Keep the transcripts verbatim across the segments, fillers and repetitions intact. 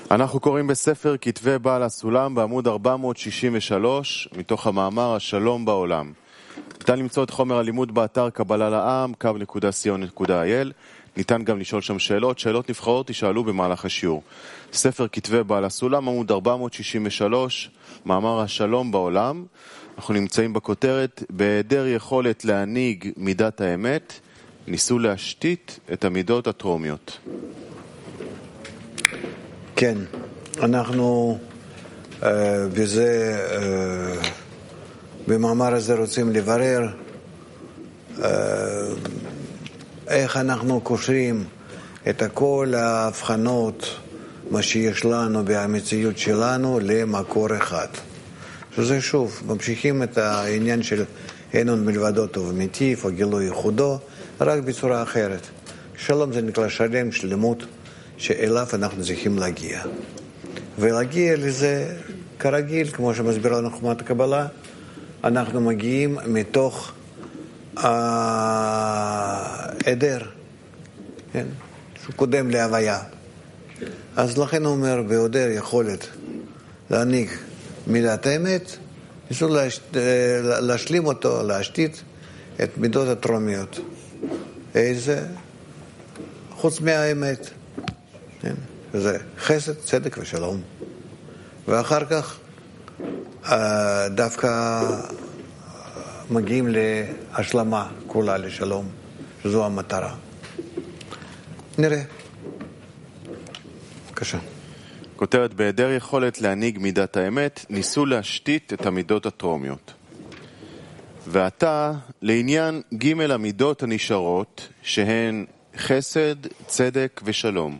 אנחנו קוראים בספר כתבי בעל הסולם בעמוד ארבע מאות שישים ושלוש מתוך המאמר השלום בעולם. ניתן למצוא את חומר הלימוד באתר קבלה לעם קו נקודה סיון נקודה איי אל. ניתן גם לשאול שם שאלות, שאלות נבחרות תשאלו במהלך השיעור. ספר כתבי בעל הסולם עמוד ארבע מאות שישים ושלוש, מאמר השלום בעולם. אנחנו נמצאים בכותרת בהיעדר יכולת להנהיג מידת האמת, ניסו להשתית את המידות הטרומיות. כן, אנחנו uh, בזה, uh, במאמר הזה רוצים לברר uh, איך אנחנו קושרים את כל ההבחנות, מה שיש לנו במציאות שלנו, למקור אחד. שזה שוב, ממשיכים את העניין של אין עוד מלבדו טוב ומיטיב, או גילוי ייחודו, רק בצורה אחרת. שלום זה נקרא שלם, שלמות, שאליו אנחנו צריכים להגיע. ולהגיע לזה כרגיל, כמו שמסביר לנו חוכמת הקבלה, אנחנו מגיעים מתוך העדר, כן? שהוא קודם להוויה. אז לכן הוא אומר, בהיעדר יכולת להנהיג מידת האמת, ניסו להש... להשלים אותו, להשתית את מידות הטרומיות. איזה? חוץ מהאמת. כן? וזה חסד, צדק ושלום. ואחר כך דווקא מגיעים להשלמה כולה לשלום, שזו המטרה. נראה. בבקשה. כותרת בהיעדר יכולת להנהיג מידת האמת, ניסו להשתית את המידות הטרומיות. ועתה לעניין ג' המידות הנשארות, שהן חסד, צדק ושלום,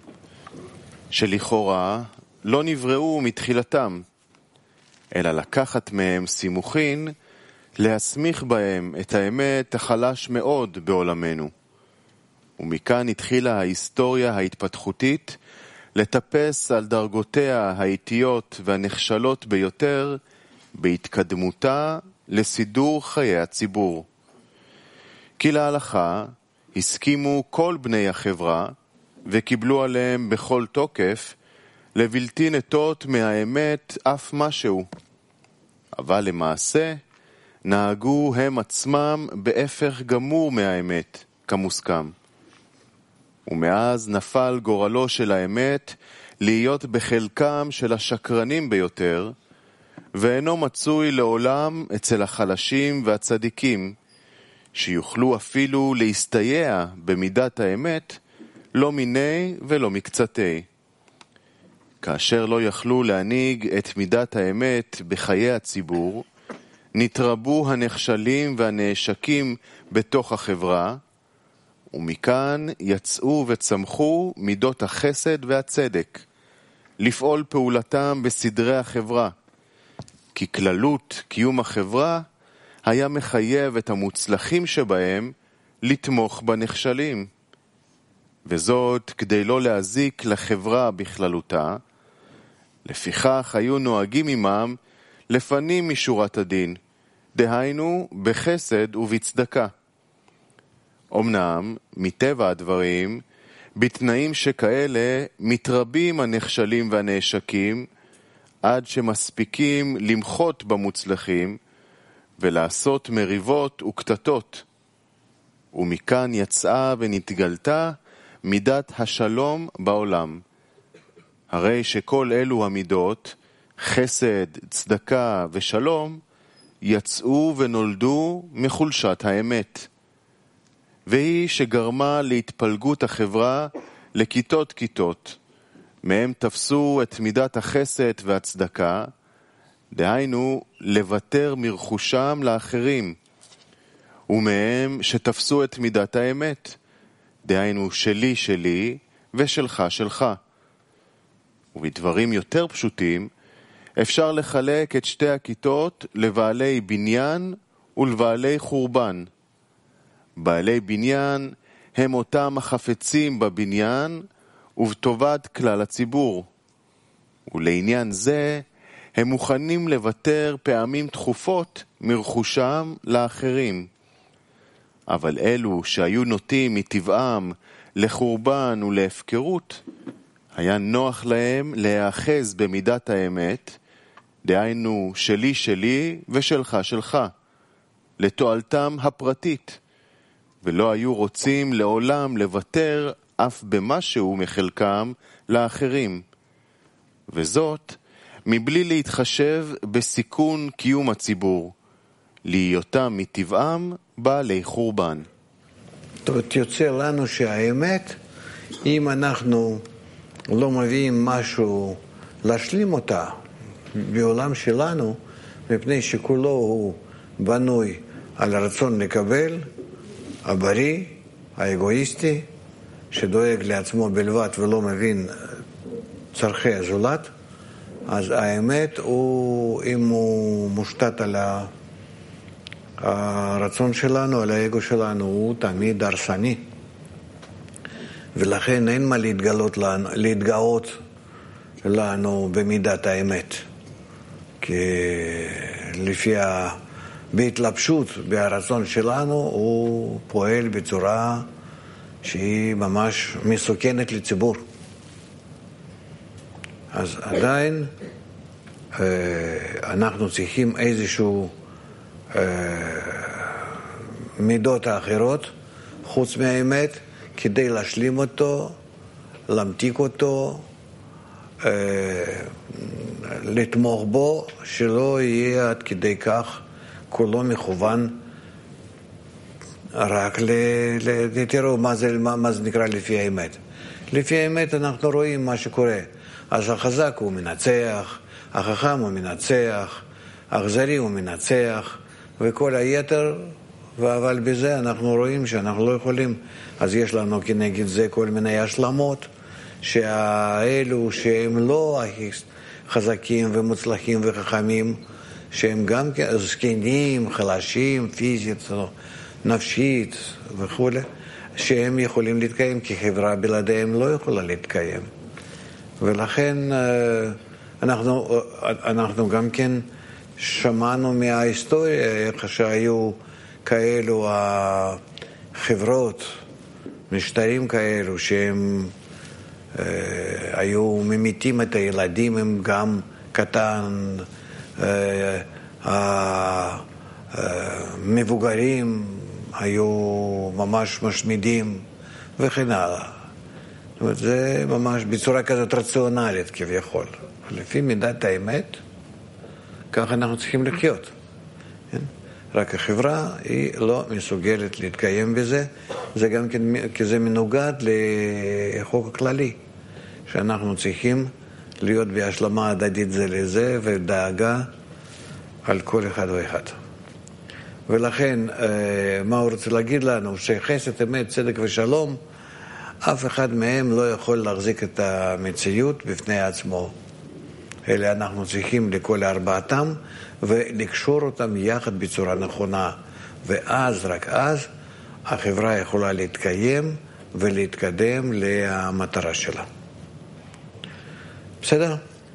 שלכאורה לא נבראו מתחילתם, אלא לקחת מהם סימוכין, להסמיך בהם את האמת החלש מאוד בעולמנו. ומכאן התחילה ההיסטוריה ההתפתחותית, לטפס על דרגותיה האיטיות והנחשלות ביותר, בהתקדמותה לסידור חיי הציבור. כי להלכה הסכימו כל בני החברה, וקיבלו עליהם בכל תוקף, לבלתי נטות מהאמת אף משהו. אבל למעשה, נהגו הם עצמם בהפך גמור מהאמת, כמוסכם. ומאז נפל גורלו של האמת להיות בחלקם של השקרנים ביותר, ואינו מצוי לעולם אצל החלשים והצדיקים, שיוכלו אפילו להסתייע במידת האמת, לא מיני ולא מקצתי. כאשר לא יכלו להנהיג את מידת האמת בחיי הציבור, נתרבו הנחשלים והנאשקים בתוך החברה, ומכאן יצאו וצמחו מידות החסד והצדק, לפעול פעולתם בסדרי החברה, כי כללות קיום החברה היה מחייב את המוצלחים שבהם לתמוך בנחשלים. וזאת כדי לא להזיק לחברה בכללותה, לפיכך היו נוהגים עמם לפנים משורת הדין, דהיינו בחסד ובצדקה. אמנם, מטבע הדברים, בתנאים שכאלה מתרבים הנחשלים והנאשקים, עד שמספיקים למחות במוצלחים, ולעשות מריבות וקטטות. ומכאן יצאה ונתגלתה מידת השלום בעולם. הרי שכל אלו המידות, חסד, צדקה ושלום, יצאו ונולדו מחולשת האמת. והיא שגרמה להתפלגות החברה לכיתות כיתות. מהם תפסו את מידת החסד והצדקה, דהיינו לוותר מרכושם לאחרים. ומהם שתפסו את מידת האמת, דהיינו שלי שלי ושלך שלך. ובדברים יותר פשוטים, אפשר לחלק את שתי הכיתות לבעלי בניין ולבעלי חורבן. בעלי בניין הם אותם החפצים בבניין ובטובת כלל הציבור. ולעניין זה הם מוכנים לוותר פעמים תכופות מרכושם לאחרים. אבל אלו שהיו נוטים מטבעם לחורבן ולהפקרות, היה נוח להם להיאחז במידת האמת, דהיינו שלי שלי ושלך שלך, לתועלתם הפרטית, ולא היו רוצים לעולם לוותר אף במשהו מחלקם לאחרים, וזאת מבלי להתחשב בסיכון קיום הציבור, להיותם מטבעם בעלי חורבן. זאת אומרת, יוצא לנו שהאמת, אם אנחנו לא מביאים משהו להשלים אותה בעולם שלנו, מפני שכולו הוא בנוי על הרצון לקבל, הבריא, האגואיסטי, שדואג לעצמו בלבד ולא מבין צרכי הזולת, אז האמת הוא, אם הוא מושתת על הרצון שלנו, על האגו שלנו, הוא תמיד הרסני. ולכן אין מה להתגלות לנו, להתגאות לנו במידת האמת. כי לפי ה... בהתלבשות ברצון שלנו הוא פועל בצורה שהיא ממש מסוכנת לציבור. אז עדיין אנחנו צריכים איזשהו מידות האחרות חוץ מהאמת כדי להשלים אותו, להמתיק אותו, לתמוך בו, שלא יהיה עד כדי כך כולו מכוון רק ל... ל... תראו מה זה, מה, מה זה נקרא לפי האמת. לפי האמת אנחנו רואים מה שקורה. אז החזק הוא מנצח, החכם הוא מנצח, האכזרי הוא מנצח, וכל היתר, אבל בזה אנחנו רואים שאנחנו לא יכולים. אז יש לנו כנגד זה כל מיני השלמות, שהאלו שהם לא הכי חזקים ומוצלחים וחכמים, שהם גם זקנים, חלשים, פיזית, נפשית וכו', שהם יכולים להתקיים, כי חברה בלעדיהם לא יכולה להתקיים. ולכן אנחנו, אנחנו גם כן שמענו מההיסטוריה איך שהיו כאלו החברות, משטרים כאלו שהם היו ממיתים את הילדים, הם גם קטן, המבוגרים היו ממש משמידים וכן הלאה. זאת אומרת, זה ממש בצורה כזאת רציונלית כביכול. לפי מידת האמת, ככה אנחנו צריכים לחיות. רק החברה היא לא מסוגלת להתקיים בזה, זה גם כן, כי זה מנוגד לחוק הכללי, שאנחנו צריכים להיות בהשלמה הדדית זה לזה ודאגה על כל אחד ואחד. ולכן, מה הוא רוצה להגיד לנו? שחסד, אמת, צדק ושלום, אף אחד מהם לא יכול להחזיק את המציאות בפני עצמו. אלא אנחנו צריכים לכל ארבעתם ולקשור אותם יחד בצורה נכונה. ואז, רק אז, החברה יכולה להתקיים ולהתקדם למטרה שלה. בסדר?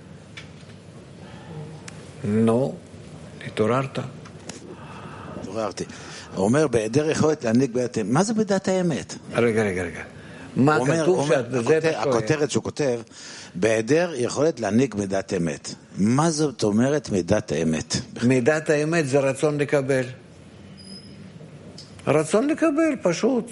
נו, התעוררת? התעוררתי. הוא אומר, בהיעדר יכולת להנהיג בדת האמת. מה זה בדת האמת? רגע, רגע, רגע. מה כתוב שאת בזה אתה שואל? הכותרת שהוא כותב, בהיעדר יכולת להנהיג בדת האמת. מה זאת אומרת מידת האמת? מידת האמת זה רצון לקבל. רצון לקבל, פשוט.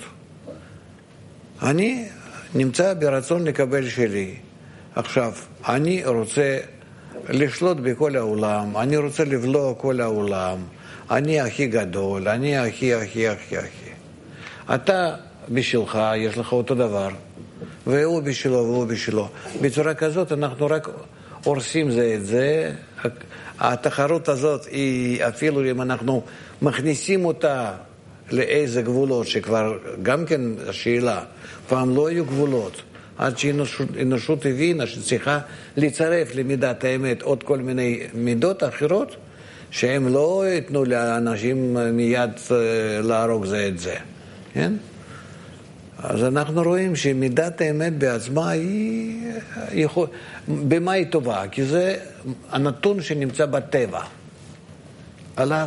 אני נמצא ברצון לקבל שלי. עכשיו, אני רוצה לשלוט בכל העולם, אני רוצה לבלוע כל העולם, אני הכי גדול, אני הכי, הכי, הכי, הכי. אתה בשבילך, יש לך אותו דבר, והוא בשבילו והוא בשבילו. בצורה כזאת אנחנו רק הורסים זה את זה. התחרות הזאת היא, אפילו אם אנחנו מכניסים אותה לאיזה גבולות, שכבר גם כן השאלה, פעם לא היו גבולות, עד שהאנושות הבינה שצריכה לצרף למידת האמת עוד כל מיני מידות אחרות, שהם לא יתנו לאנשים מיד להרוג זה את זה. כן? אז אנחנו רואים שמידת האמת בעצמה היא, היא במה היא טובה? כי זה הנתון שנמצא בטבע. עליו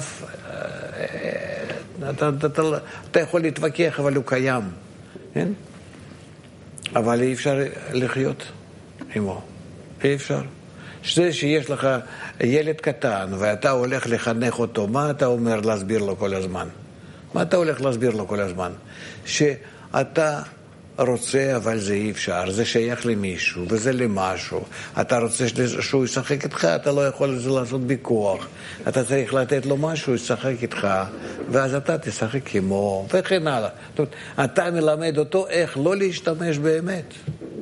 אתה, אתה, אתה, אתה יכול להתווכח, אבל הוא קיים. כן? אבל אי אפשר לחיות עמו. אי אפשר. שזה שיש לך ילד קטן ואתה הולך לחנך אותו, מה אתה אומר להסביר לו כל הזמן? מה אתה הולך להסביר לו כל הזמן? שאתה רוצה, אבל זה אי אפשר, זה שייך למישהו, וזה למשהו. אתה רוצה שהוא ישחק איתך, אתה לא יכול לעשות בכוח. אתה צריך לתת לו משהו, ישחק איתך, ואז אתה תשחק עמו, וכן הלאה. זאת אומרת, אתה מלמד אותו איך לא להשתמש באמת.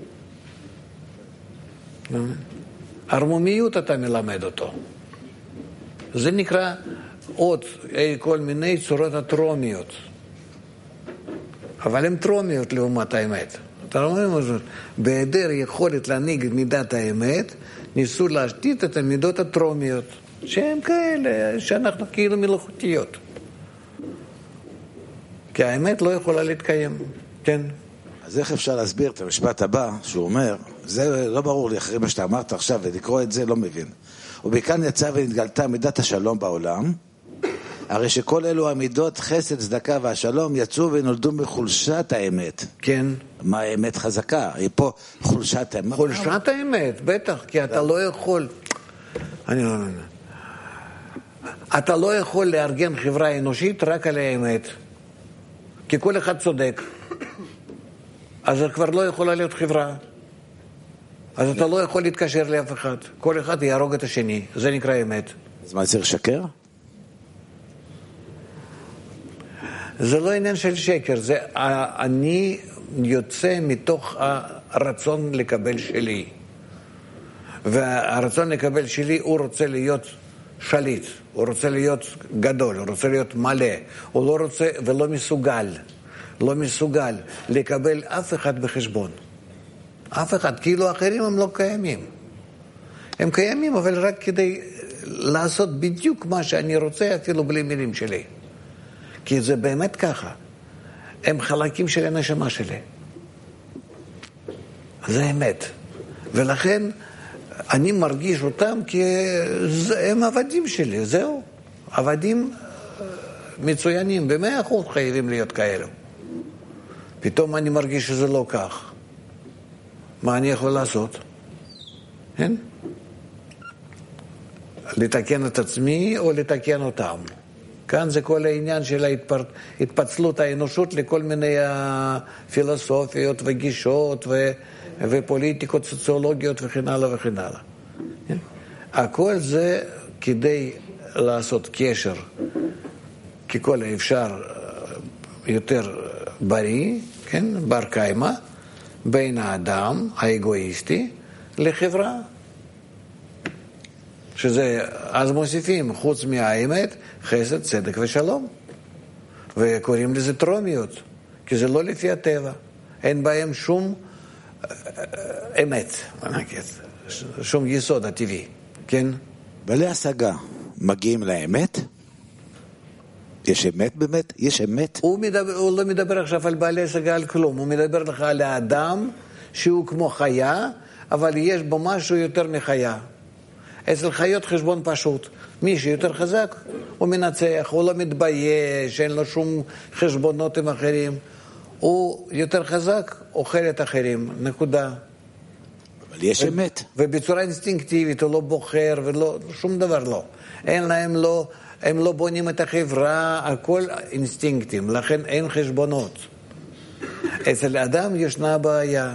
הרמומיות אתה מלמד אותו. זה נקרא עוד כל מיני צורות הטרומיות. אבל הן טרומיות לעומת האמת. אתה לא מבין, בהיעדר יכולת להנהיג את מידת האמת, ניסו להשתית את המידות הטרומיות, שהן כאלה, שאנחנו כאילו מלאכותיות. כי האמת לא יכולה להתקיים. כן. אז איך אפשר להסביר את המשפט הבא, שהוא אומר, זה לא ברור לי אחרי מה שאתה אמרת עכשיו, ולקרוא את זה לא מבין. ובכאן יצא ונתגלתה מידת השלום בעולם, הרי שכל אלו המידות, חסד, צדקה והשלום, יצאו ונולדו מחולשת האמת. כן. מה האמת חזקה? היא פה חולשת האמת. חולשת האמת, בטח, כי אתה לא יכול... אני לא מבין. אתה לא יכול לארגן חברה אנושית רק על האמת. כי כל אחד צודק. אז זה כבר לא יכולה להיות חברה. אז אתה לא יכול להתקשר לאף אחד. כל אחד יהרוג את השני. זה נקרא אמת. אז מה, צריך לשקר? זה לא עניין של שקר, זה אני יוצא מתוך הרצון לקבל שלי. והרצון לקבל שלי, הוא רוצה להיות שליט, הוא רוצה להיות גדול, הוא רוצה להיות מלא, הוא לא רוצה ולא מסוגל, לא מסוגל לקבל אף אחד בחשבון. אף אחד, כאילו אחרים הם לא קיימים. הם קיימים, אבל רק כדי לעשות בדיוק מה שאני רוצה, אפילו בלי מילים שלי. כי זה באמת ככה. הם חלקים של הנשמה שלי. זה אמת. ולכן אני מרגיש אותם כי הם עבדים שלי, זהו. עבדים מצוינים, במאה אחוז חייבים להיות כאלו. פתאום אני מרגיש שזה לא כך. מה אני יכול לעשות? כן? לתקן את עצמי או לתקן אותם? כאן זה כל העניין של התפצלות האנושות לכל מיני פילוסופיות וגישות ו... ופוליטיקות סוציולוגיות וכן הלאה וכן הלאה. הכל זה כדי לעשות קשר ככל האפשר יותר בריא, כן, בר קיימא, בין האדם האגואיסטי לחברה. שזה, אז מוסיפים, חוץ מהאמת, חסד, צדק ושלום. וקוראים לזה טרומיות, כי זה לא לפי הטבע. אין בהם שום אמת, שום יסוד הטבעי, כן? בעלי השגה מגיעים לאמת? יש אמת באמת? יש אמת? הוא, מדבר, הוא לא מדבר עכשיו על בעלי השגה על כלום, הוא מדבר לך על האדם שהוא כמו חיה, אבל יש בו משהו יותר מחיה. אצל חיות חשבון פשוט. מי שיותר חזק, הוא מנצח, הוא לא מתבייש, אין לו שום חשבונות עם אחרים. הוא יותר חזק, אוכל את אחרים, נקודה. אבל יש אמת. ובצורה אינסטינקטיבית, הוא לא בוחר, ולא, שום דבר לא. אין להם לא, הם לא בונים את החברה, הכל אינסטינקטים, לכן אין חשבונות. אצל האדם ישנה בעיה,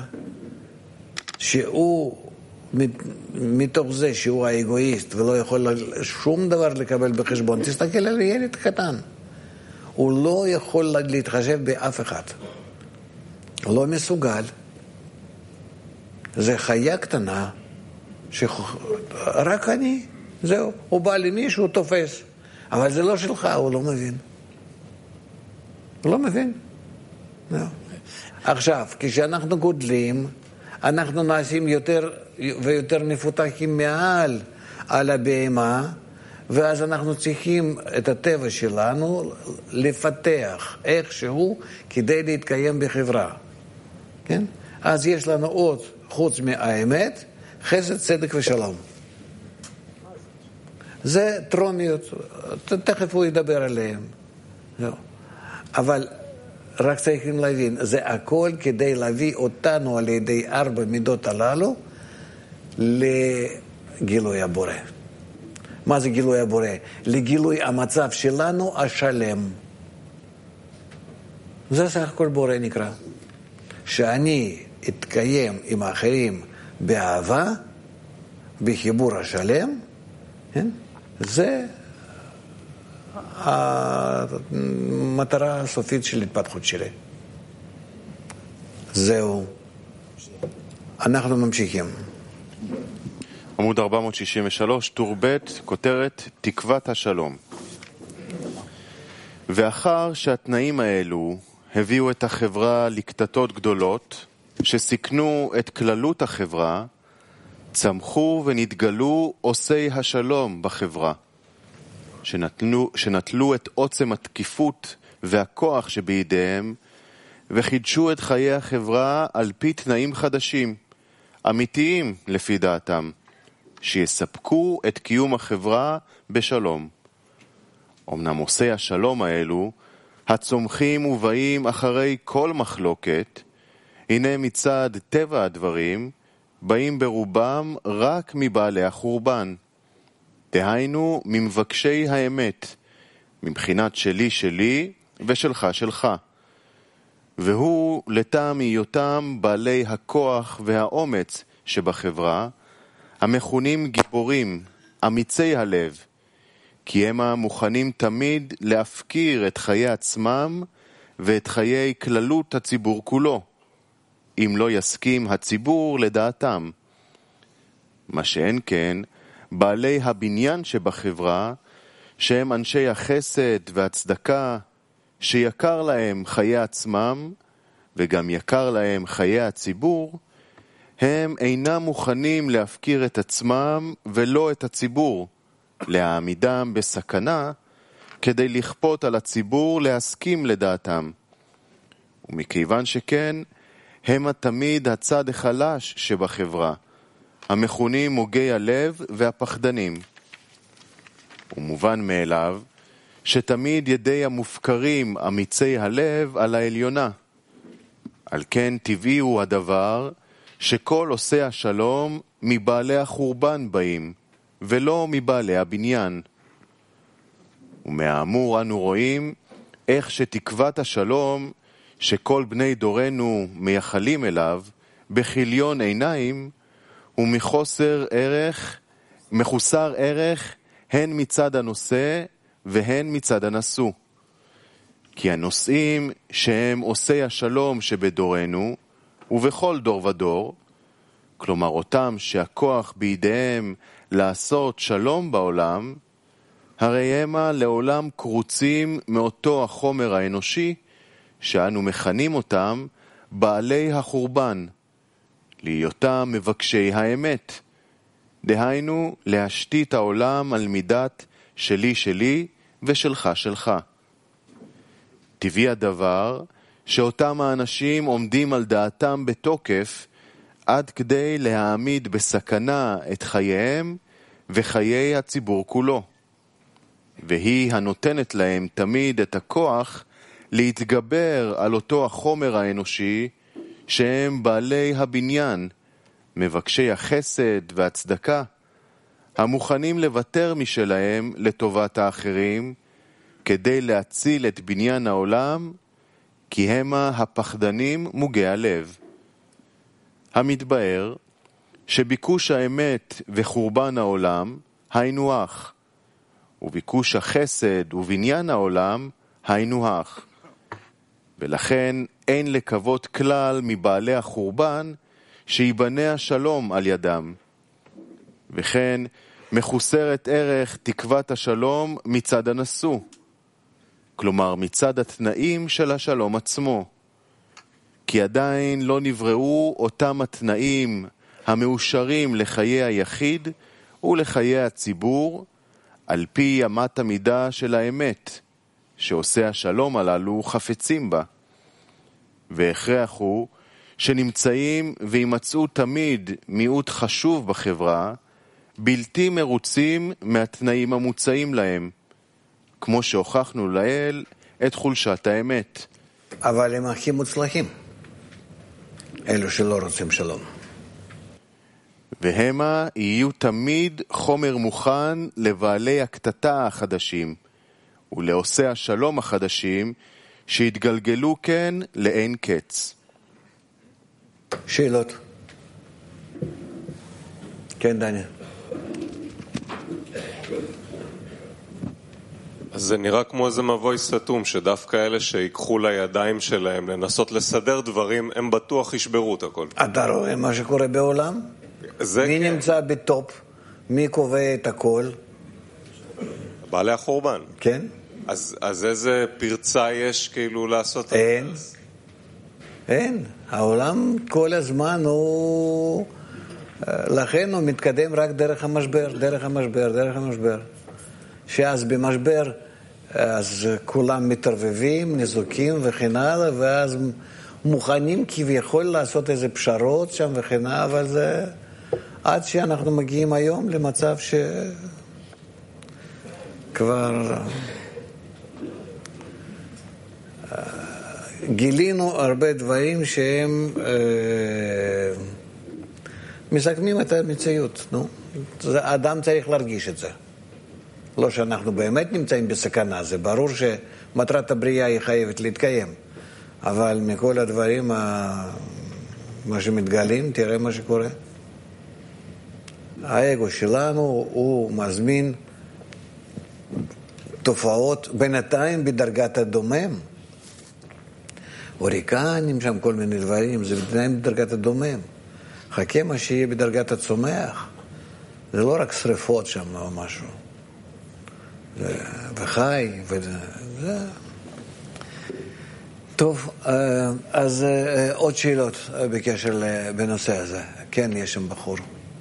שהוא, מתוך זה שהוא האגואיסט, ולא יכול שום דבר לקבל בחשבון, תסתכל על ילד קטן. הוא לא יכול להתחשב באף אחד. הוא לא מסוגל. זה חיה קטנה, שרק אני, זהו. הוא בא למישהו, הוא תופס. אבל זה לא שלך, הוא לא מבין. הוא לא מבין. זהו. עכשיו, כשאנחנו גודלים, אנחנו נעשים יותר ויותר מפותחים מעל על הבהמה, ואז אנחנו צריכים את הטבע שלנו לפתח איכשהו כדי להתקיים בחברה. כן? אז יש לנו עוד, חוץ מהאמת, חסד, צדק ושלום. זה טרומיות, תכף הוא ידבר עליהם. לא. אבל רק צריכים להבין, זה הכל כדי להביא אותנו על ידי ארבע מידות הללו לגילוי הבורא. מה זה גילוי הבורא? לגילוי המצב שלנו השלם. זה סך הכל בורא נקרא. שאני אתקיים עם האחרים באהבה, בחיבור השלם, כן? זה המטרה הסופית של התפתחות שלי. זהו. אנחנו ממשיכים. עמוד ארבע מאות שישים ושלוש, טור ב', כותרת תקוות השלום. ואחר שהתנאים האלו הביאו את החברה לקטטות גדולות, שסיכנו את כללות החברה, צמחו ונתגלו עושי השלום בחברה, שנטלו, שנטלו את עוצם התקיפות והכוח שבידיהם, וחידשו את חיי החברה על פי תנאים חדשים, אמיתיים לפי דעתם, שיספקו את קיום החברה בשלום. אמנם עושי השלום האלו, הצומחים ובאים אחרי כל מחלוקת, הנה מצד טבע הדברים, באים ברובם רק מבעלי החורבן. דהיינו ממבקשי האמת, מבחינת שלי שלי ושלך שלך. והוא לטעם היותם בעלי הכוח והאומץ שבחברה, המכונים גיבורים, אמיצי הלב, כי הם מוכנים תמיד להפקיר את חיי עצמם ואת חיי כללות הציבור כולו, אם לא יסכים הציבור לדעתם. מה שאין כן, בעלי הבניין שבחברה, שהם אנשי החסד והצדקה, שיקר להם חיי עצמם וגם יקר להם חיי הציבור, הם אינם מוכנים להפקיר את עצמם ולא את הציבור, להעמידם בסכנה כדי לכפות על הציבור להסכים לדעתם. ומכיוון שכן, הם תמיד הצד החלש שבחברה, המכונים מוגי הלב והפחדנים. ומובן מאליו שתמיד ידי המופקרים אמיצי הלב על העליונה. על כן טבעי הוא הדבר שכל עושי השלום מבעלי החורבן באים, ולא מבעלי הבניין. ומהאמור אנו רואים איך שתקוות השלום שכל בני דורנו מייחלים אליו בכיליון עיניים ומחוסר ערך, מחוסר ערך הן מצד הנושא והן מצד הנשוא. כי הנושאים שהם עושי השלום שבדורנו ובכל דור ודור, כלומר אותם שהכוח בידיהם לעשות שלום בעולם, הרי המה לעולם קרוצים מאותו החומר האנושי שאנו מכנים אותם בעלי החורבן, להיותם מבקשי האמת, דהיינו להשתית העולם על מידת שלי שלי ושלך שלך. טבעי הדבר שאותם האנשים עומדים על דעתם בתוקף עד כדי להעמיד בסכנה את חייהם וחיי הציבור כולו, והיא הנותנת להם תמיד את הכוח להתגבר על אותו החומר האנושי שהם בעלי הבניין, מבקשי החסד והצדקה, המוכנים לוותר משלהם לטובת האחרים כדי להציל את בניין העולם, כי המה הפחדנים מוגי הלב. המתבאר שביקוש האמת וחורבן העולם היינו אח, וביקוש החסד ובניין העולם היינו אח. ולכן אין לקוות כלל מבעלי החורבן שיבנה השלום על ידם. וכן מחוסרת ערך תקוות השלום מצד הנשוא, כלומר מצד התנאים של השלום עצמו, כי עדיין לא נבראו אותם התנאים המאושרים לחיי היחיד ולחיי הציבור על פי אמת המידה של האמת שעושה השלום הללו חפצים בה. והכרח הוא שנמצאים וימצאו תמיד מיעוט חשוב בחברה בלתי מרוצים מהתנאים המוצאים להם, כמו שהוכחנו לאל את חולשת האמת. אבל הם הכי מוצלחים, אלו שלא רוצים שלום. והמה יהיו תמיד חומר מוכן לבעלי הקטטה החדשים ולעושי השלום החדשים שהתגלגלו כן לאין קץ. שאלות? כן, דניאל. אז זה נראה כמו איזה מבוי סתום, שדווקא אלה שיקחו לידיים שלהם לנסות לסדר דברים, הם בטוח ישברו את הכל. אתה רואה מה שקורה בעולם? מי כן. נמצא בטופ? מי קובע את הכל? בעלי החורבן. כן? אז, אז איזה פרצה יש כאילו לעשות? אין. אין. העולם כל הזמן הוא... לכן הוא מתקדם רק דרך המשבר, דרך המשבר, דרך המשבר. שאז במשבר, אז כולם מתערבבים, נזוקים וכן הלאה, ואז מוכנים כביכול לעשות איזה פשרות שם וכן הלאה, אבל זה... עד שאנחנו מגיעים היום למצב שכבר גילינו הרבה דברים שהם מסכמים את המציאות. נו, האדם צריך להרגיש את זה. לא שאנחנו באמת נמצאים בסכנה, זה ברור שמטרת הבריאה היא חייבת להתקיים. אבל מכל הדברים, מה שמתגלים, תראה מה שקורה. האגו שלנו הוא מזמין תופעות בינתיים בדרגת הדומם. הוריקנים שם, כל מיני דברים, זה בינתיים בדרגת הדומם. חכה מה שיהיה בדרגת הצומח. זה לא רק שריפות שם או משהו. זה, וחי, וזה... טוב, אז עוד שאלות בקשר בנושא הזה. כן, יש שם בחור.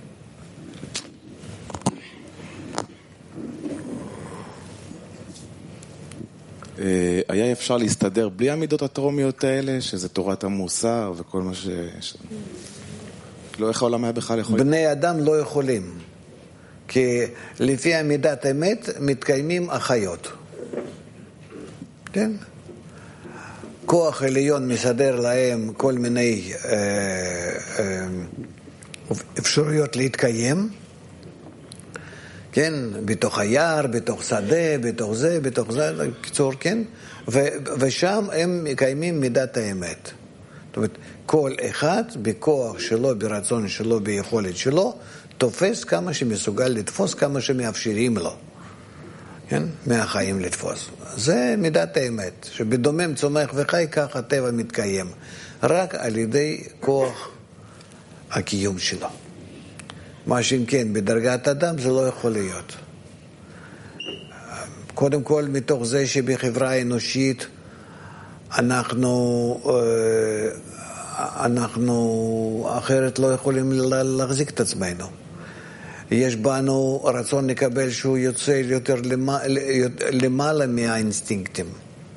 היה אפשר להסתדר בלי המידות הטרומיות האלה, שזה תורת המוסר וכל מה ש... לא איך העולם היה בכלל יכול... בני אדם לא יכולים, כי לפי המידת אמת מתקיימים החיות. כן? כוח עליון מסדר להם כל מיני אה, אה, אפשרויות להתקיים, כן, בתוך היער, בתוך שדה, בתוך זה, בתוך זה, קיצור, כן, ו, ושם הם מקיימים מידת האמת. זאת אומרת, כל אחד בכוח שלו, ברצון שלו, ביכולת שלו, תופס כמה שמסוגל לתפוס, כמה שמאפשרים לו, כן, מהחיים לתפוס. זה מידת האמת, שבדומם צומח וחי, כך הטבע מתקיים, רק על ידי כוח הקיום שלו. מה שאם כן, בדרגת אדם זה לא יכול להיות. קודם כל, מתוך זה שבחברה האנושית אנחנו, אנחנו אחרת לא יכולים להחזיק את עצמנו. יש בנו רצון לקבל שהוא יוצא יותר למעלה מהאינסטינקטים.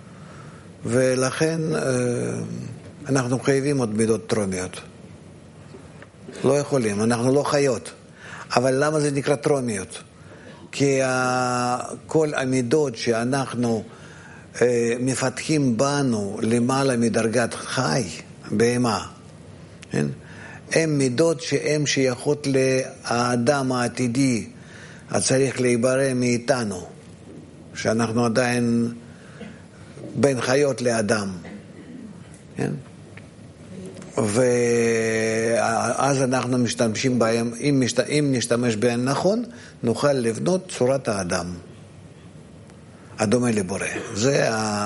ולכן אנחנו חייבים עוד מידות טרומיות. לא יכולים, אנחנו לא חיות. אבל למה זה נקרא טרומיות? כי כל המידות שאנחנו מפתחים בנו למעלה מדרגת חי, בהמה, הם מידות שהן שייכות לאדם העתידי, הצריך להיברא מאיתנו, שאנחנו עדיין בין חיות לאדם. כן? ואז אנחנו משתמשים בהם, אם, משת... אם נשתמש בהם נכון, נוכל לבנות צורת האדם, הדומה לבורא. זה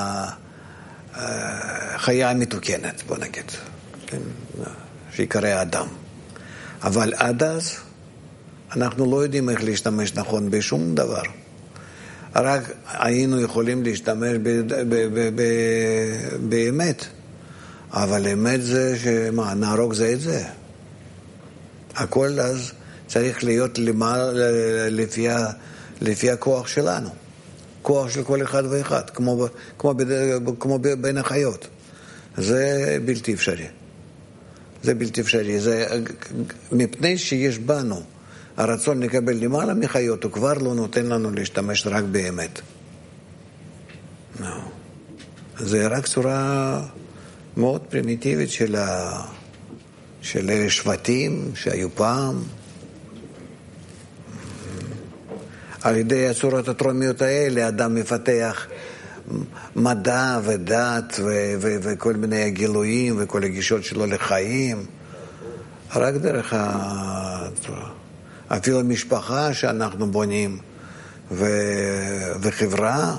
החיה המתוקנת, בוא נגיד, כן? שיקרא האדם. אבל עד אז אנחנו לא יודעים איך להשתמש נכון בשום דבר. רק היינו יכולים להשתמש ב- ב- ב- ב- באמת. אבל אמת זה שמה, נהרוג זה את זה. הכל אז צריך להיות למעלה, לפי, לפי הכוח שלנו. כוח של כל אחד ואחד, כמו, כמו, כמו בין החיות. זה בלתי אפשרי. זה בלתי אפשרי. זה, מפני שיש בנו הרצון לקבל למעלה מחיות, הוא כבר לא נותן לנו להשתמש רק באמת. No. זה רק צורה מאוד פרימיטיבית של, ה... של אלה שבטים שהיו פעם, על ידי הצורות הטרומיות האלה אדם מפתח מדע ודת ו- ו- וכל מיני גילויים וכל הגישות שלו לחיים. רק דרך ה... אפילו משפחה שאנחנו בונים ו- וחברה,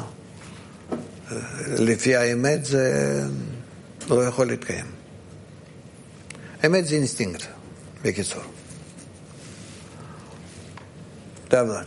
לפי האמת זה לא יכול להתקיים. האמת זה אינסטינקט, בקיצור. תעבלת.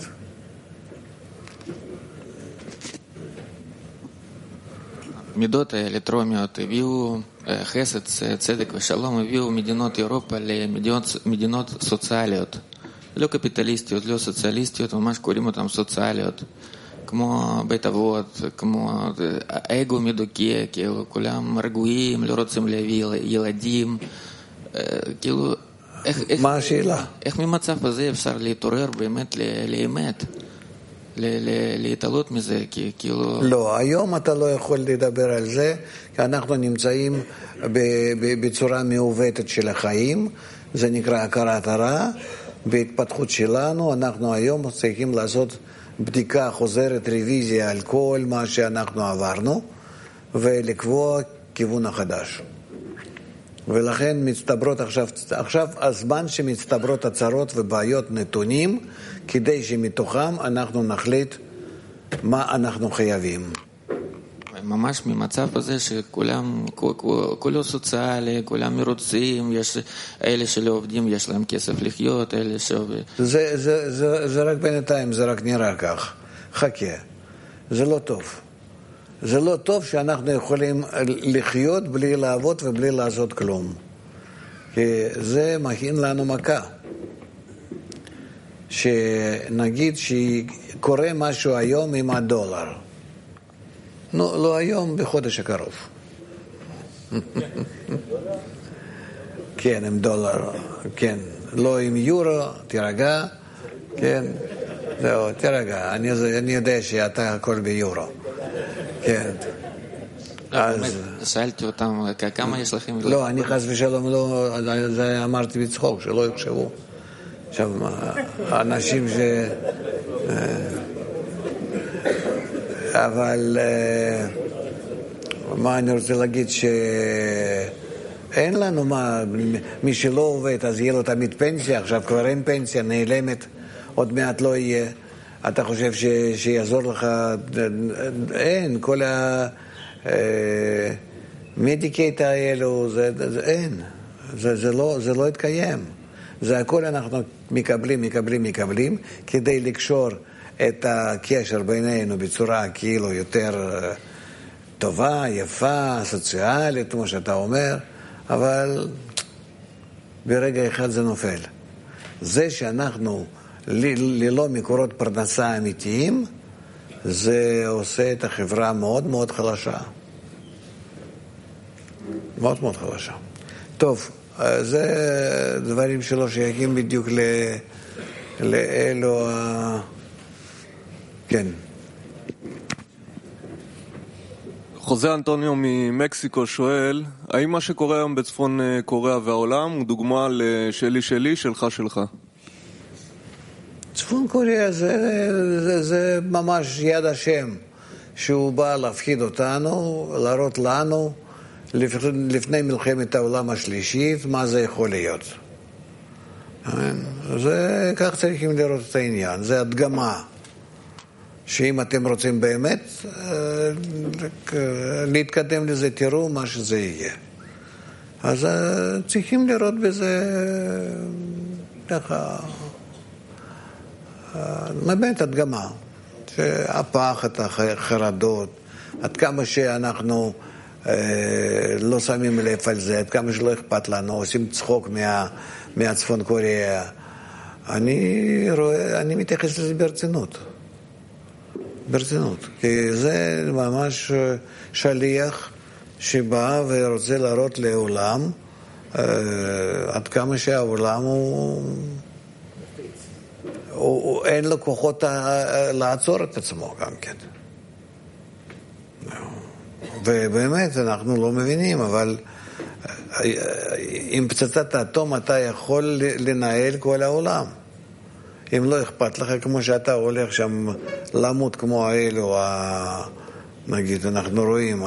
המידות האלה, טרומיות, הביאו חסד, צדק ושלום, הביאו מדינות אירופה למדינות סוציאליות. לא קפיטליסטיות, לא סוציאליסטיות, ממש קוראים אותם סוציאליות. כמו בית אבות, כמו האגו מדוכא, כאילו כולם רגועים, לא רוצים להביא ילדים. כאילו, מה השאלה? איך ממצב הזה אפשר להתעורר באמת לאמת? להתעלות מזה, כאילו... לא, היום אתה לא יכול לדבר על זה, כי אנחנו נמצאים בצורה מעוותת של החיים, זה נקרא הכרת הרע, בהתפתחות שלנו אנחנו היום צריכים לעשות בדיקה חוזרת, רוויזיה על כל מה שאנחנו עברנו, ולקבוע כיוון החדש. ולכן מצטברות עכשיו, עכשיו הזמן שמצטברות הצרות ובעיות נתונים, כדי שמתוכם אנחנו נחליט מה אנחנו חייבים. ממש ממצב הזה שכולם, כולו סוציאלי, כולם מרוצים, יש אלה שלא עובדים, יש להם כסף לחיות, אלה שעובדים. זה, זה, זה, זה רק בינתיים, זה רק נראה כך. חכה. זה לא טוב. זה לא טוב שאנחנו יכולים לחיות בלי לעבוד ובלי לעשות כלום. כי זה מכין לנו מכה. שנגיד שקורה משהו היום עם הדולר. לא, לא היום, בחודש הקרוב. כן, עם דולר. כן, לא עם יורו, תירגע. כן, זהו, תירגע. אני, אני יודע שאתה הכל ביורו. כן. אז... שאלתי אותם, כמה יש לכם? לא, אני חס ושלום לא, זה אמרתי בצחוק, שלא יחשבו. עכשיו, אנשים ש... אבל מה אני רוצה להגיד, שאין לנו מה, מי שלא עובד אז יהיה לו תמיד פנסיה, עכשיו כבר אין פנסיה, נעלמת, עוד מעט לא יהיה. אתה חושב ש... שיעזור לך? אין, כל המדיקייט האלו, זה, זה אין, זה, זה, לא, זה לא יתקיים. זה הכל אנחנו מקבלים, מקבלים, מקבלים, כדי לקשור את הקשר בינינו בצורה כאילו יותר טובה, יפה, סוציאלית, כמו שאתה אומר, אבל ברגע אחד זה נופל. זה שאנחנו ללא מקורות פרנסה אמיתיים, זה עושה את החברה מאוד מאוד חלשה. מאוד מאוד חלשה. טוב, זה דברים שלא שייכים בדיוק ל... לאלו ה... כן. חוזה אנטוניו ממקסיקו שואל, האם מה שקורה היום בצפון קוריאה והעולם הוא דוגמה לשלי שלי, שלך שלך? צפון קוריאה זה, זה, זה ממש יד השם, שהוא בא להפחיד אותנו, להראות לנו לפני מלחמת העולם השלישית מה זה יכול להיות. זה, כך צריכים לראות את העניין, זה הדגמה. שאם אתם רוצים באמת להתקדם לזה, תראו מה שזה יהיה. אז צריכים לראות בזה ככה, באמת הדגמה, שהפחד, החרדות, עד כמה שאנחנו לא שמים לב על זה, עד כמה שלא אכפת לנו, עושים צחוק מה, מהצפון קוריאה. אני רואה, אני מתייחס לזה ברצינות. ברצינות, כי זה ממש שליח שבא ורוצה להראות לעולם עד כמה שהעולם הוא, הוא, הוא אין לו כוחות לעצור את עצמו גם כן. ובאמת אנחנו לא מבינים, אבל עם פצצת האטום אתה יכול לנהל כל העולם. אם לא אכפת לך, כמו שאתה הולך שם למות כמו האלו, נגיד, אנחנו רואים,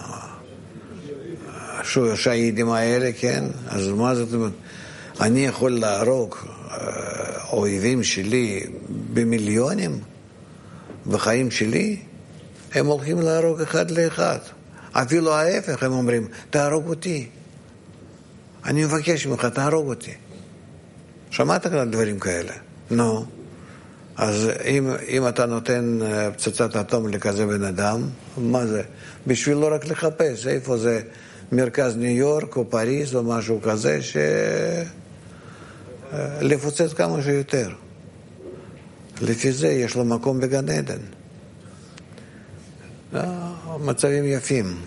השהידים האלה, כן? אז מה זאת אומרת? אני יכול להרוג אויבים שלי במיליונים בחיים שלי? הם הולכים להרוג אחד לאחד. אפילו ההפך, הם אומרים, תהרוג אותי. אני מבקש ממך, תהרוג אותי. שמעת כאן דברים כאלה? נו. אז אם, אם אתה נותן פצצת אטום לכזה בן אדם, מה זה? בשביל לא רק לחפש, איפה זה? מרכז ניו יורק או פריז או משהו כזה, ש... לפוצץ כמה שיותר. לפי זה יש לו מקום בגן עדן. מצבים יפים.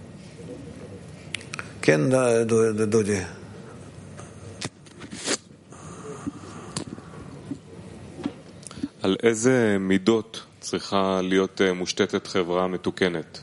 כן, דודי. על איזה מידות צריכה להיות מושתתת חברה מתוקנת?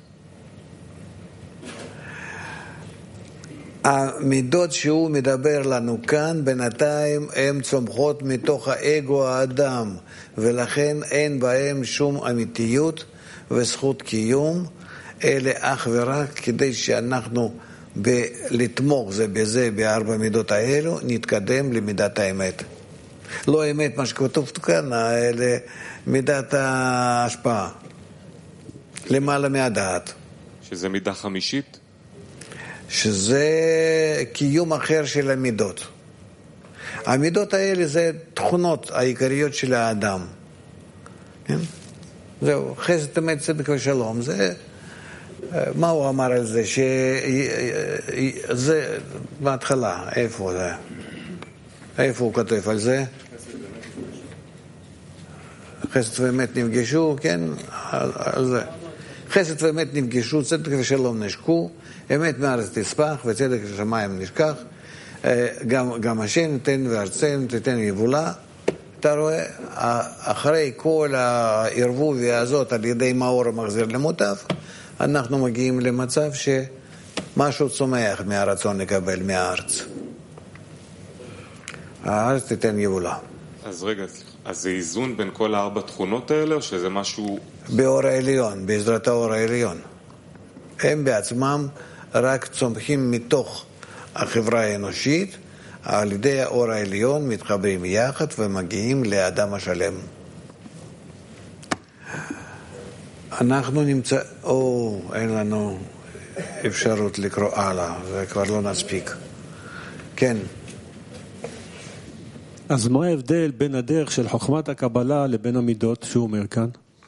המידות שהוא מדבר לנו כאן בינתיים הן צומחות מתוך האגו האדם, ולכן אין בהם שום אמיתיות וזכות קיום, אלה אך ורק כדי שאנחנו ב- לתמוך זה בזה בארבע מידות האלו נתקדם למידת האמת. לא האמת מה שכתוב כאן, אלא מידת ההשפעה למעלה מהדעת, שזה מידה חמישית? שזה קיום אחר של המידות. המידות האלה זה תכונות העיקריות של האדם. כן? זהו, חסד, אמת, צדק ושלום. זה, מה הוא אמר על זה? שזה, בהתחלה, איפה זה? איפה הוא כתב על זה? חסד ואמת נפגשו, כן? על זה. חסד ואמת נפגשו, צדק ושלום נשקו, אמת מארץ תספח וצדק לשמיים נשכח, גם, גם השם תן וארצנו תתן יבולה. אתה רואה, אחרי כל הערבוביה הזאת על ידי מאור המחזיר למוטף, אנחנו מגיעים למצב שמשהו צומח מהרצון לקבל מהארץ. הארץ תתן יבולה. אז רגע, אז זה איזון בין כל הארבע תכונות האלה, או שזה משהו... באור העליון, בעזרת האור העליון. הם בעצמם רק צומחים מתוך החברה האנושית, על ידי האור העליון מתחברים יחד ומגיעים לאדם השלם. אנחנו נמצא... או, אין לנו אפשרות לקרוא הלאה, זה כבר לא נספיק. כן. אז מה ההבדל בין הדרך של חוכמת הקבלה לבין המידות שהוא אומר כאן?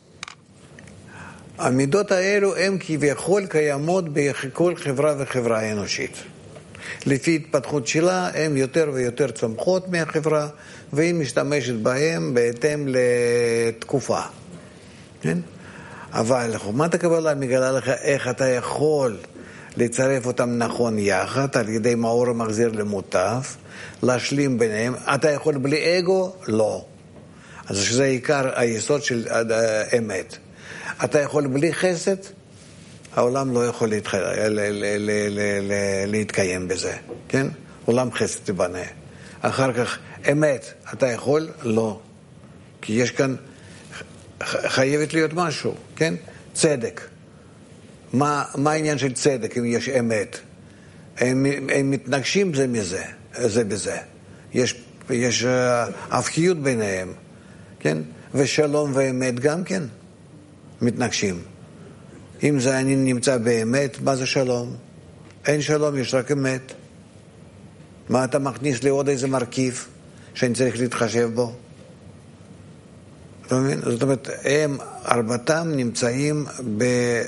המידות האלו הן כביכול קיימות בכל חברה וחברה אנושית. לפי התפתחות שלה הן יותר ויותר צומחות מהחברה, והיא משתמשת בהן בהתאם לתקופה. כן? אבל חוכמת הקבלה מגלה לך איך אתה יכול לצרף אותם נכון יחד על ידי מאור המחזיר למוטף, להשלים ביניהם. אתה יכול בלי אגו? לא. אז שזה עיקר היסוד של האמת. אתה יכול בלי חסד? העולם לא יכול להתח... ל... ל... ל... ל... ל... להתקיים בזה, כן? עולם חסד תבנה. אחר כך, אמת, אתה יכול? לא. כי יש כאן, חייבת להיות משהו, כן? צדק. מה, מה העניין של צדק אם יש אמת? הם, הם מתנגשים זה מזה, זה בזה. יש, יש הפכיות ביניהם, כן? ושלום ואמת גם כן מתנגשים. אם זה אני נמצא באמת, מה זה שלום? אין שלום, יש רק אמת. מה אתה מכניס לי עוד איזה מרכיב שאני צריך להתחשב בו? אתה מבין? זאת אומרת, הם, ארבעתם נמצאים ב...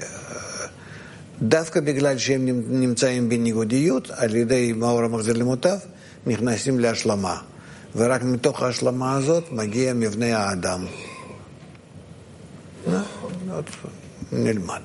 דווקא בגלל שהם נמצאים בניגודיות, על ידי מאור המחזיר למוטף, נכנסים להשלמה. ורק מתוך ההשלמה הזאת מגיע מבנה האדם. נלמד.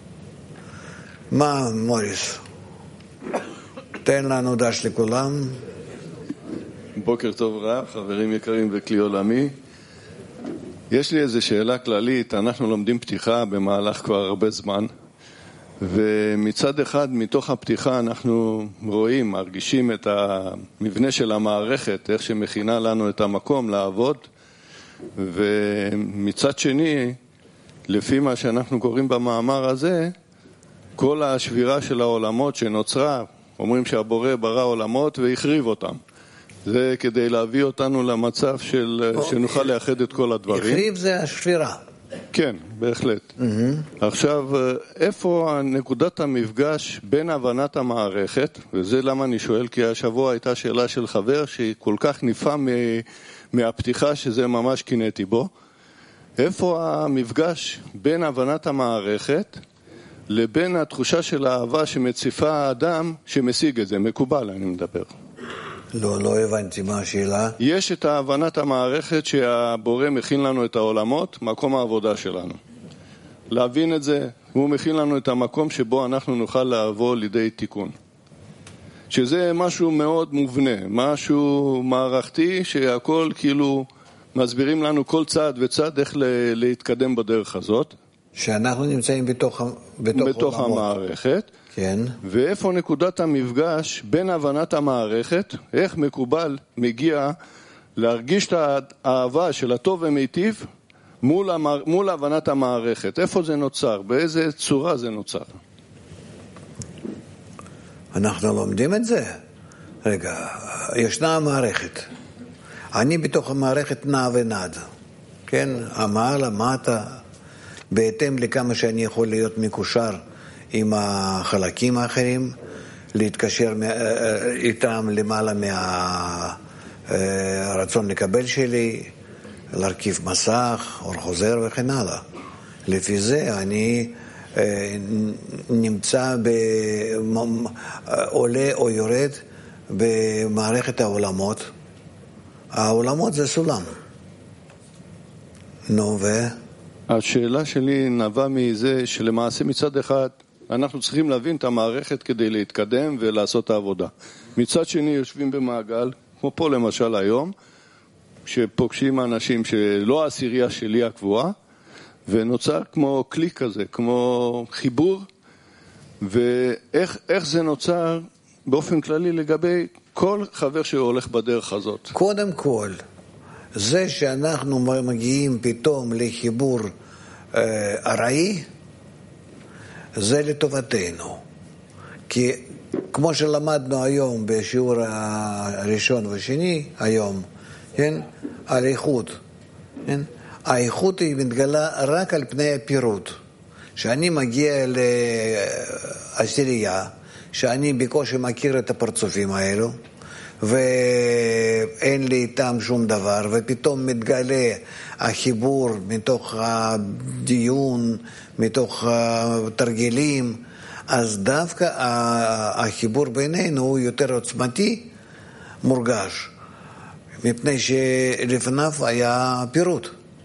מה, מוריס? תן לנו דש לכולם. בוקר טוב רב, חברים יקרים בכלי עולמי. יש לי איזו שאלה כללית. אנחנו לומדים פתיחה במהלך כבר הרבה זמן, ומצד אחד מתוך הפתיחה אנחנו רואים, מרגישים את המבנה של המערכת, איך שמכינה לנו את המקום לעבוד, ומצד שני, לפי מה שאנחנו קוראים במאמר הזה, כל השבירה של העולמות שנוצרה, אומרים שהבורא ברא עולמות והחריב אותם. זה כדי להביא אותנו למצב של, שנוכל לאחד את כל הדברים. החריב זה השבירה. כן, בהחלט. Mm-hmm. עכשיו, איפה נקודת המפגש בין הבנת המערכת, וזה למה אני שואל, כי השבוע הייתה שאלה של חבר שהיא כל כך ניפה מ... מהפתיחה שזה ממש קינאתי בו, איפה המפגש בין הבנת המערכת לבין התחושה של האהבה שמציפה האדם שמשיג את זה, מקובל אני מדבר. לא, לא הבנתי מה השאלה. יש את הבנת המערכת שהבורא מכין לנו את העולמות, מקום העבודה שלנו. להבין את זה, הוא מכין לנו את המקום שבו אנחנו נוכל לעבור לידי תיקון. שזה משהו מאוד מובנה, משהו מערכתי שהכל כאילו מסבירים לנו כל צעד וצעד איך להתקדם בדרך הזאת. שאנחנו נמצאים בתוך, בתוך, בתוך המערכת. כן. ואיפה נקודת המפגש בין הבנת המערכת, איך מקובל מגיע להרגיש את האהבה של הטוב ומיטיב מול, המר... מול הבנת המערכת. איפה זה נוצר? באיזה צורה זה נוצר? אנחנו לומדים את זה. רגע, ישנה המערכת. אני בתוך המערכת נע ונד. כן? המעלה, מטה, בהתאם לכמה שאני יכול להיות מקושר עם החלקים האחרים, להתקשר איתם למעלה מהרצון לקבל שלי, להרכיב מסך, אור חוזר וכן הלאה. לפי זה אני נמצא, עולה או יורד במערכת העולמות. העולמות זה סולם. נו ו... השאלה שלי נבעה מזה שלמעשה מצד אחד אנחנו צריכים להבין את המערכת כדי להתקדם ולעשות את העבודה. מצד שני יושבים במעגל, כמו פה למשל היום, שפוגשים אנשים שלא העשירייה שלי הקבועה, ונוצר כמו קליק כזה, כמו חיבור, ואיך איך זה נוצר באופן כללי לגבי כל חבר שהולך בדרך הזאת. קודם כל, זה שאנחנו מגיעים פתאום לחיבור אה, ארעי, זה לטובתנו. כי כמו שלמדנו היום בשיעור הראשון והשני, היום, כן? על איכות. כן? האיכות היא מתגלה רק על פני הפירוט. שאני מגיע לעשירייה, שאני בקושי מכיר את הפרצופים האלו, ואין לי איתם שום דבר, ופתאום מתגלה החיבור מתוך הדיון, מתוך התרגילים, אז דווקא החיבור בינינו הוא יותר עוצמתי, מורגש, מפני שלפניו היה פירוט.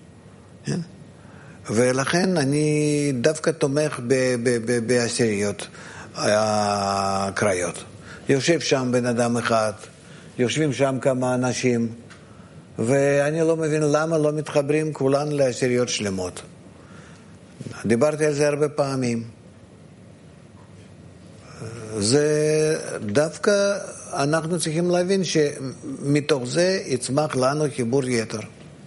ולכן אני דווקא תומך בעשיריות הקריות. יושב שם בן אדם אחד, יושבים שם כמה אנשים, ואני לא מבין למה לא מתחברים כולן לעשיריות שלמות. דיברתי על זה הרבה פעמים. זה דווקא אנחנו צריכים להבין שמתוך זה יצמח לנו חיבור יתר.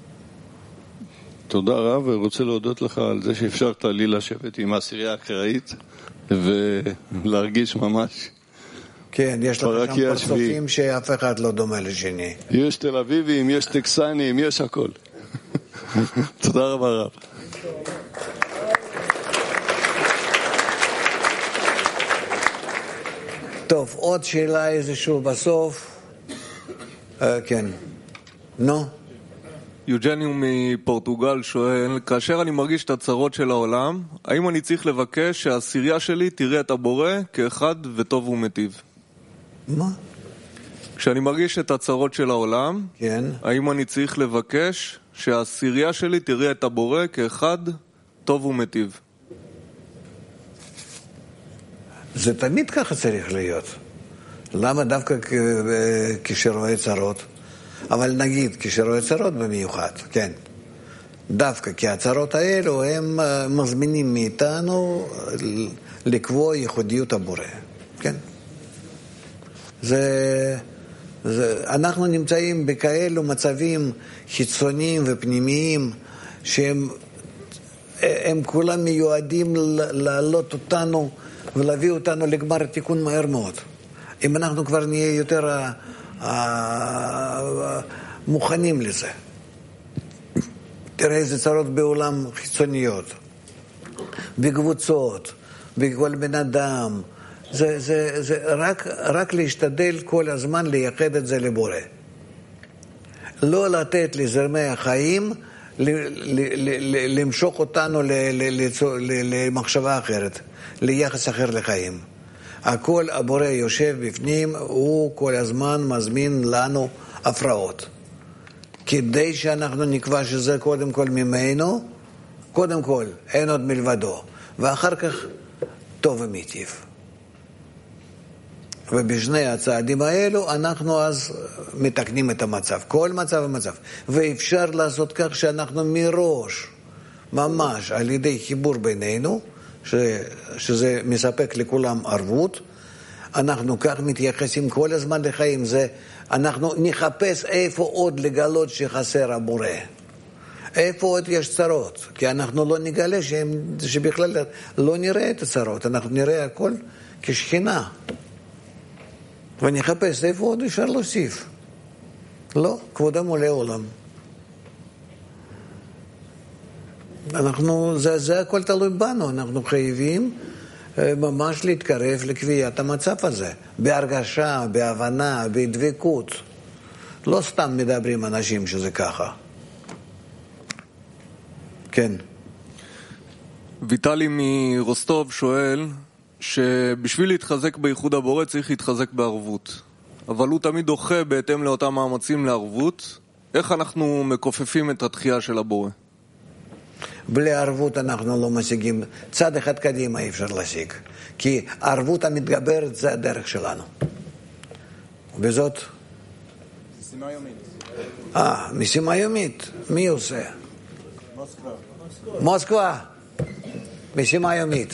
תודה רב, ורוצה להודות לך על זה שאפשרת לי לשבת עם העשירייה הקראית ולהרגיש ממש. כן, יש לך שם פרצופים שאף אחד לא דומה לשני. יש תל אביבים, יש טקסנים, יש הכל. תודה רבה רב. טוב, עוד שאלה איזשהו בסוף. כן. נו. יוג'ניו מפורטוגל שואל, כאשר אני מרגיש את הצרות של העולם, האם אני צריך לבקש שהעשירייה שלי תראה את הבורא כאחד וטוב ומטיב? מה? כשאני מרגיש את הצרות של העולם, כן. האם אני צריך לבקש שהעשירייה שלי תראה את הבורא כאחד טוב ומטיב? זה תמיד ככה צריך להיות. למה דווקא כשרואה צרות? אבל נגיד, כשרואה צרות במיוחד, כן. דווקא כי הצרות האלו הם מזמינים מאיתנו לקבוע ייחודיות הבורא. כן. זה אנחנו נמצאים בכאלו מצבים חיצוניים ופנימיים שהם הם כולם מיועדים לעלות אותנו ולהביא אותנו לגמר התיקון מהר מאוד. אם אנחנו כבר נהיה יותר מוכנים לזה. תראה איזה צרות בעולם חיצוניות, בקבוצות, בכל בן אדם. זה, זה, זה רק, רק להשתדל כל הזמן לייחד את זה לבורא. לא לתת לזרמי החיים למשוך אותנו למחשבה אחרת, ליחס אחר לחיים. הכל הבורא יושב בפנים, הוא כל הזמן מזמין לנו הפרעות. כדי שאנחנו נקבע שזה קודם כל ממנו, קודם כל אין עוד מלבדו, ואחר כך טוב ומיטיב. ובשני הצעדים האלו אנחנו אז מתקנים את המצב, כל מצב ומצב. ואפשר לעשות כך שאנחנו מראש, ממש על ידי חיבור בינינו, ש, שזה מספק לכולם ערבות, אנחנו כך מתייחסים כל הזמן לחיים. זה, אנחנו נחפש איפה עוד לגלות שחסר הבורא. איפה עוד יש צרות, כי אנחנו לא נגלה שהם, שבכלל לא נראה את הצרות, אנחנו נראה הכל כשכינה. ונחפש איפה עוד אפשר להוסיף. לא, כבודם עולה עולם. אנחנו, זה, זה הכל תלוי בנו, אנחנו חייבים ממש להתקרב לקביעת המצב הזה, בהרגשה, בהבנה, בדבקות. לא סתם מדברים אנשים שזה ככה. כן. ויטלי מרוסטוב שואל שבשביל להתחזק בייחוד הבורא צריך להתחזק בערבות. אבל הוא תמיד דוחה בהתאם לאותם מאמצים לערבות. איך אנחנו מכופפים את התחייה של הבורא? בלי ערבות אנחנו לא משיגים. צד אחד קדימה אי אפשר להשיג. כי הערבות המתגברת זה הדרך שלנו. וזאת? משימה יומית. אה, משימה יומית. מי עושה? מוסקבה. מוסקבה. משימה יומית.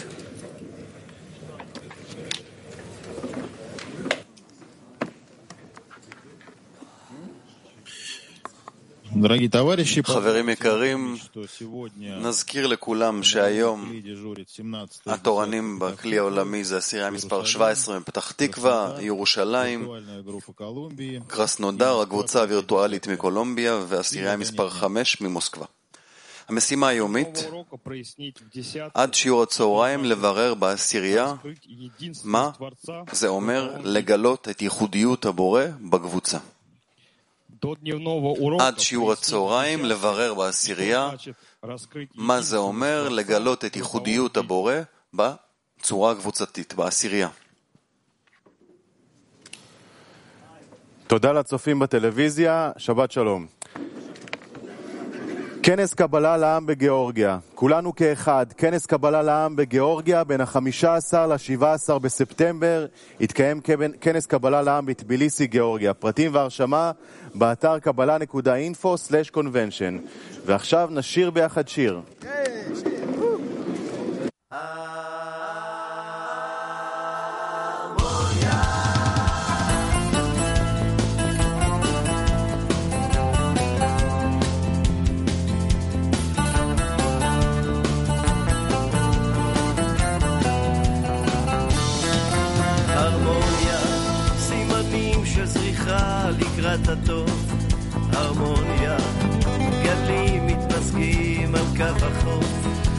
חברים יקרים, נזכיר לכולם שהיום התורנים בכלי העולמי זה הסירייה מספר שבע עשרה מפתח תקווה, ירושלים, קרסנודר, הקבוצה הווירטואלית מקולומביה, והסירייה מספר חמש ממוסקבה. המשימה היומית, עד שיעור הצהריים לברר בעשירייה מה זה אומר לגלות את ייחודיות הבורא בקבוצה. עד שיעור הצהריים לברר בעשירייה מה זה אומר לגלות את ייחודיות הבורא בצורה הקבוצתית, בעשירייה. תודה לצופים בטלוויזיה, שבת שלום. כנס קבלה לעם בגיאורגיה, כולנו כאחד. כנס קבלה לעם בגיאורגיה בין ה-חמישה עשר ל-שבעה עשר בספטמבר יתקיים כנס קבלה לעם בטביליסי, גיאורגיה. פרטים והרשמה באתר קבלה נקודה אינפו סלש קונבנשן. ועכשיו נשיר ביחד שיר. לקראת הטוב, הרמוניה, גלים מתמזגים על קו החוף,